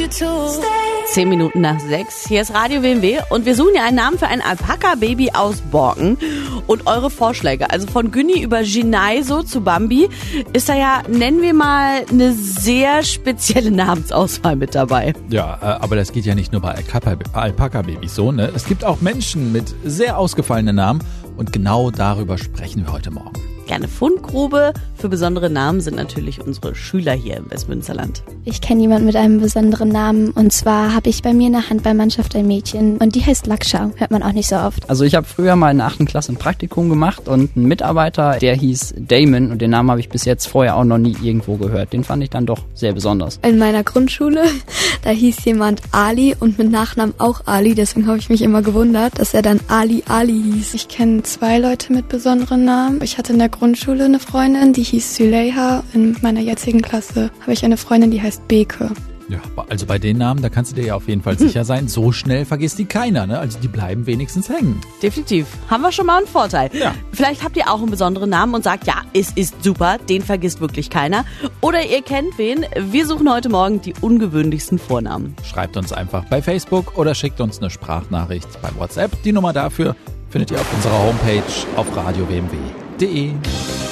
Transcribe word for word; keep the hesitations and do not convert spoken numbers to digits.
Zehn Minuten nach sechs. Hier ist Radio W M W und wir suchen ja einen Namen für ein Alpaka-Baby aus Borken. Und eure Vorschläge, also von Günni über Ginaiso zu Bambi, ist da ja, nennen wir mal, eine sehr spezielle Namensauswahl mit dabei. Ja, aber das geht ja nicht nur bei Alpaka-Babys so, ne? Es gibt auch Menschen mit sehr ausgefallenen Namen und genau darüber sprechen wir heute Morgen. Eine Fundgrube für besondere Namen sind natürlich unsere Schüler hier im Westmünsterland. Ich kenne jemanden mit einem besonderen Namen und zwar habe ich bei mir in der Handballmannschaft ein Mädchen und die heißt Laksha, hört man auch nicht so oft. Also ich habe früher mal in der achten Klasse ein Praktikum gemacht und ein Mitarbeiter, der hieß Damon und den Namen habe ich bis jetzt vorher auch noch nie irgendwo gehört. Den fand ich dann doch sehr besonders. In meiner Grundschule, da hieß jemand Ali und mit Nachnamen auch Ali, deswegen habe ich mich immer gewundert, dass er dann Ali Ali hieß. Ich kenne zwei Leute mit besonderen Namen. Ich hatte in der Grundschule eine Freundin, die hieß Süleyha. In meiner jetzigen Klasse habe ich eine Freundin, die heißt Beke. Ja, also bei den Namen, da kannst du dir ja auf jeden Fall sicher sein, so schnell vergisst die keiner, ne? Also die bleiben wenigstens hängen. Definitiv. Haben wir schon mal einen Vorteil. Ja. Vielleicht habt ihr auch einen besonderen Namen und sagt, ja, es ist super, den vergisst wirklich keiner. Oder ihr kennt wen. Wir suchen heute Morgen die ungewöhnlichsten Vornamen. Schreibt uns einfach bei Facebook oder schickt uns eine Sprachnachricht bei WhatsApp. Die Nummer dafür findet ihr auf unserer Homepage auf radio w m w punkt d e.